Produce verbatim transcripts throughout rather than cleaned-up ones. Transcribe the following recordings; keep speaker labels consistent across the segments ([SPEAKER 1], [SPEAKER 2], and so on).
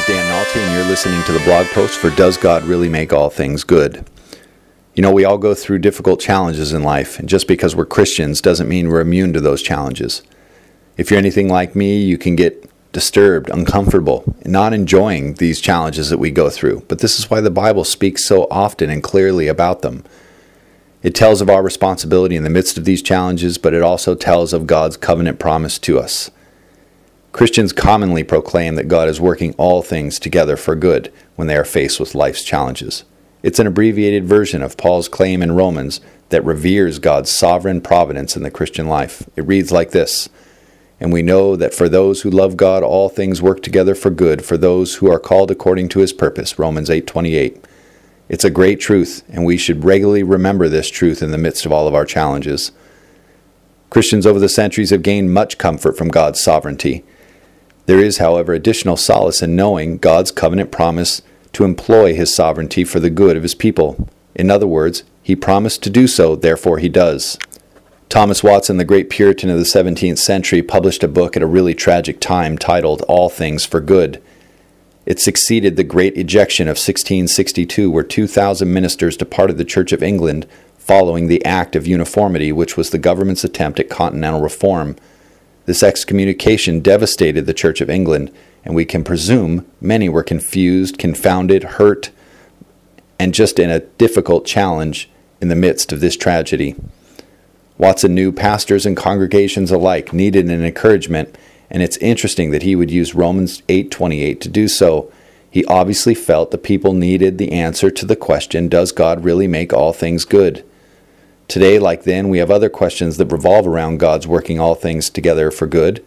[SPEAKER 1] is Dan Nolte, and you're listening to the blog post for Does God Really Make All Things Good? You know, we all go through difficult challenges in life, and just because we're Christians doesn't mean we're immune to those challenges. If you're anything like me, you can get disturbed, uncomfortable, and not enjoying these challenges that we go through. But this is why the Bible speaks so often and clearly about them. It tells of our responsibility in the midst of these challenges, but it also tells of God's covenant promise to us. Christians commonly proclaim that God is working all things together for good when they are faced with life's challenges. It's an abbreviated version of Paul's claim in Romans that reveres God's sovereign providence in the Christian life. It reads like this: "And we know that for those who love God, all things work together for good, for those who are called according to his purpose." Romans eight twenty-eight. It's a great truth, and we should regularly remember this truth in the midst of all of our challenges. Christians over the centuries have gained much comfort from God's sovereignty. There is, however, additional solace in knowing God's covenant promise to employ his sovereignty for the good of his people. In other words, he promised to do so, therefore he does. Thomas Watson, the great Puritan of the seventeenth century, published a book at a really tragic time titled All Things for Good. It succeeded the Great Ejection of sixteen sixty-two, where two thousand ministers departed the Church of England following the Act of Uniformity, which was the government's attempt at continental reform. This excommunication devastated the Church of England, and we can presume many were confused, confounded, hurt, and just in a difficult challenge in the midst of this tragedy. Watson knew pastors and congregations alike needed an encouragement, and it's interesting that he would use Romans eight twenty-eight to do so. He obviously felt the people needed the answer to the question, does God really make all things good? Today, like then, we have other questions that revolve around God's working all things together for good.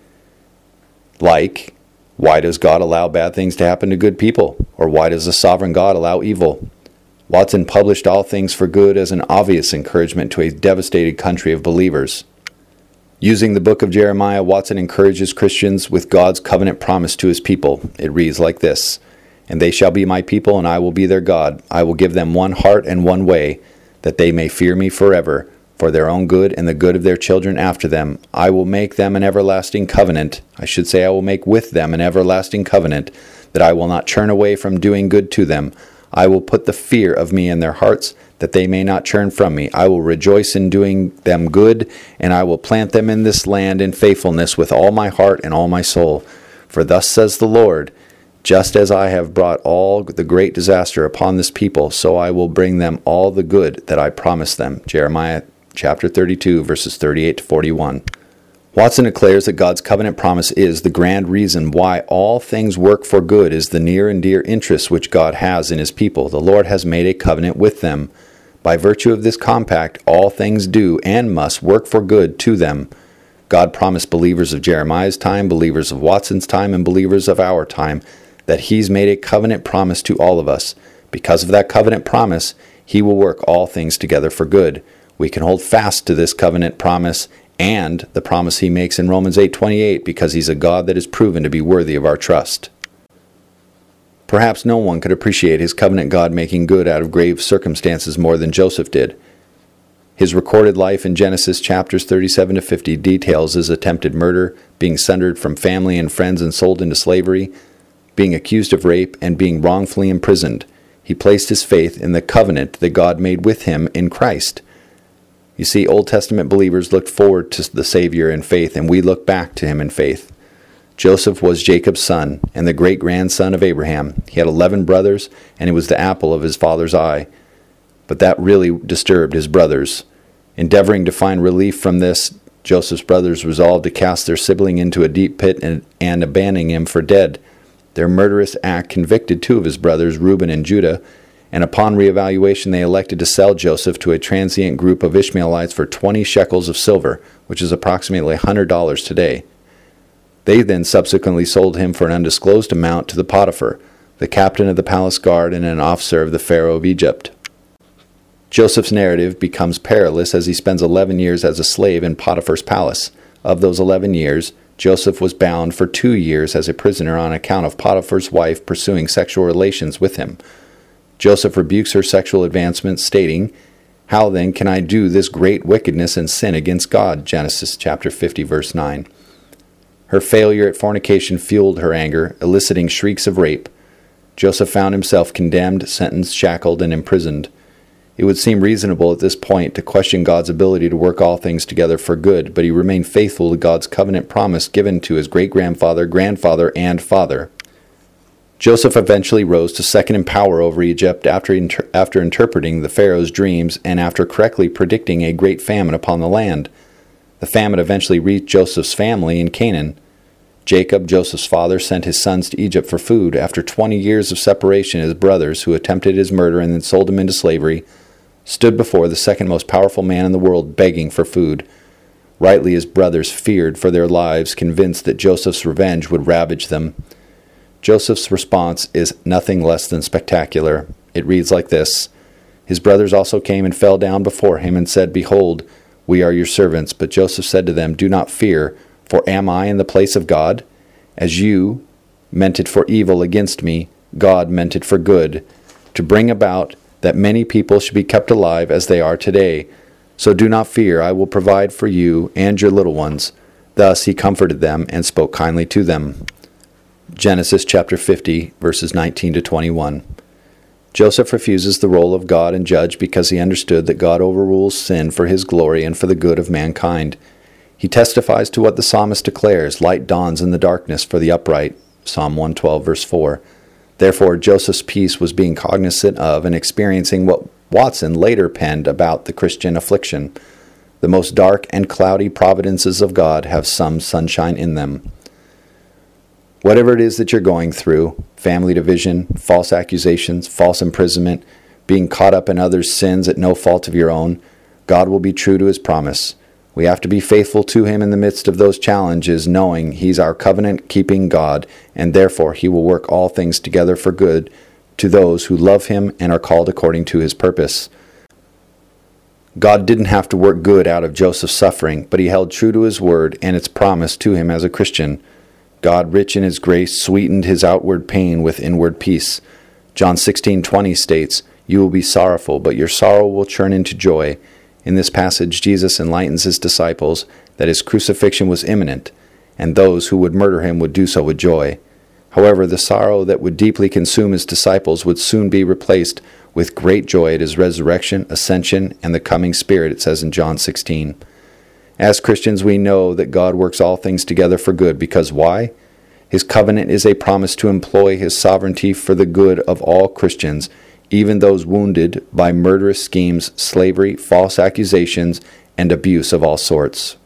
[SPEAKER 1] Like, why does God allow bad things to happen to good people? Or why does the sovereign God allow evil? Watson published All Things for Good as an obvious encouragement to a devastated country of believers. Using the book of Jeremiah, Watson encourages Christians with God's covenant promise to his people. It reads like this: "And they shall be my people, and I will be their God. I will give them one heart and one way, that they may fear me forever, for their own good and the good of their children after them. I will make them an everlasting covenant." I should say I will make with them an everlasting covenant, that I will not turn away from doing good to them. I will put the fear of me in their hearts, that they may not turn from me. I will rejoice in doing them good, and I will plant them in this land in faithfulness with all my heart and all my soul. For thus says the Lord, just as I have brought all the great disaster upon this people, so I will bring them all the good that I promised them. Jeremiah chapter thirty-two, verses thirty-eight to forty-one. Watson declares that God's covenant promise is the grand reason why all things work for good, is the near and dear interest which God has in his people. The Lord has made a covenant with them. By virtue of this compact, all things do and must work for good to them. God promised believers of Jeremiah's time, believers of Watson's time, and believers of our time that he's made a covenant promise to all of us. Because of that covenant promise, he will work all things together for good. We can hold fast to this covenant promise and the promise he makes in Romans eight twenty-eight, because he's a God that is proven to be worthy of our trust. Perhaps no one could appreciate his covenant God making good out of grave circumstances more than Joseph did. His recorded life in Genesis chapters thirty-seven to fifty details his attempted murder, being sundered from family and friends and sold into slavery, being accused of rape, and being wrongfully imprisoned. He placed his faith in the covenant that God made with him in Christ. You see, Old Testament believers looked forward to the Savior in faith, and we look back to him in faith. Joseph was Jacob's son and the great-grandson of Abraham. He had eleven brothers, and he was the apple of his father's eye. But that really disturbed his brothers. Endeavoring to find relief from this, Joseph's brothers resolved to cast their sibling into a deep pit and, and abandoning him for dead. Their murderous act convicted two of his brothers, Reuben and Judah, and upon reevaluation they elected to sell Joseph to a transient group of Ishmaelites for twenty shekels of silver, which is approximately one hundred dollars today. They then subsequently sold him for an undisclosed amount to the Potiphar, the captain of the palace guard and an officer of the Pharaoh of Egypt. Joseph's narrative becomes perilous as he spends eleven years as a slave in Potiphar's palace. Of those eleven years, Joseph was bound for two years as a prisoner on account of Potiphar's wife pursuing sexual relations with him. Joseph rebukes her sexual advancements, stating, "How then can I do this great wickedness and sin against God?" Genesis chapter fifty, verse nine. Her failure at fornication fueled her anger, eliciting shrieks of rape. Joseph found himself condemned, sentenced, shackled, and imprisoned. It would seem reasonable at this point to question God's ability to work all things together for good, but he remained faithful to God's covenant promise given to his great-grandfather, grandfather, and father. Joseph eventually rose to second in power over Egypt after, inter- after interpreting the Pharaoh's dreams and after correctly predicting a great famine upon the land. The famine eventually reached Joseph's family in Canaan. Jacob, Joseph's father, sent his sons to Egypt for food. After twenty years of separation, his brothers, who attempted his murder and then sold him into slavery, stood before the second most powerful man in the world begging for food. Rightly, his brothers feared for their lives, convinced that Joseph's revenge would ravage them. Joseph's response is nothing less than spectacular. It reads like this: His brothers also came and fell down before him and said, Behold, we are your servants. But Joseph said to them, Do not fear, for am I in the place of God? As you meant it for evil against me, God meant it for good, to bring about that many people should be kept alive as they are today. So do not fear, I will provide for you and your little ones. Thus he comforted them and spoke kindly to them. Genesis chapter fifty, verses nineteen to twenty-one. Joseph refuses the role of God and judge because he understood that God overrules sin for his glory and for the good of mankind. He testifies to what the psalmist declares, light dawns in the darkness for the upright, Psalm one twelve, verse four. Therefore, Joseph's peace was being cognizant of and experiencing what Watson later penned about the Christian affliction. The most dark and cloudy providences of God have some sunshine in them. Whatever it is that you're going through, family division, false accusations, false imprisonment, being caught up in others' sins at no fault of your own, God will be true to his promise. We have to be faithful to him in the midst of those challenges, knowing he's our covenant-keeping God, and therefore he will work all things together for good to those who love him and are called according to his purpose. God didn't have to work good out of Joseph's suffering, but he held true to his word and its promise to him as a Christian. God, rich in his grace, sweetened his outward pain with inward peace. John sixteen twenty states, You will be sorrowful, but your sorrow will turn into joy. In this passage, Jesus enlightens his disciples that his crucifixion was imminent, and those who would murder him would do so with joy. However, the sorrow that would deeply consume his disciples would soon be replaced with great joy at his resurrection, ascension, and the coming Spirit, it says in John sixteen. As Christians, we know that God works all things together for good, because why? His covenant is a promise to employ his sovereignty for the good of all Christians, even those wounded by murderous schemes, slavery, false accusations, and abuse of all sorts.